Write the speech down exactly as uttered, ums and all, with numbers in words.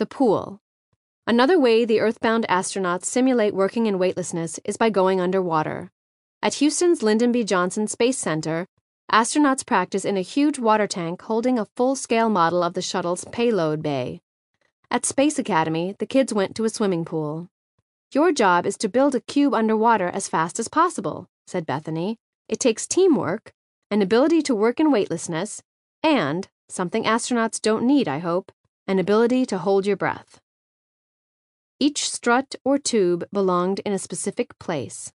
The pool. Another way the Earthbound astronauts simulate working in weightlessness is by going underwater. At Houston's Lyndon B. Johnson Space Center, astronauts practice in a huge water tank holding a full-scale model of the shuttle's payload bay. At Space Academy, the kids went to a swimming pool. "Your job is to build a cube underwater as fast as possible," said Bethany. "It takes teamwork, an ability to work in weightlessness, and, something astronauts don't need, I hope, an ability to hold your breath." Each strut or tube belonged in a specific place.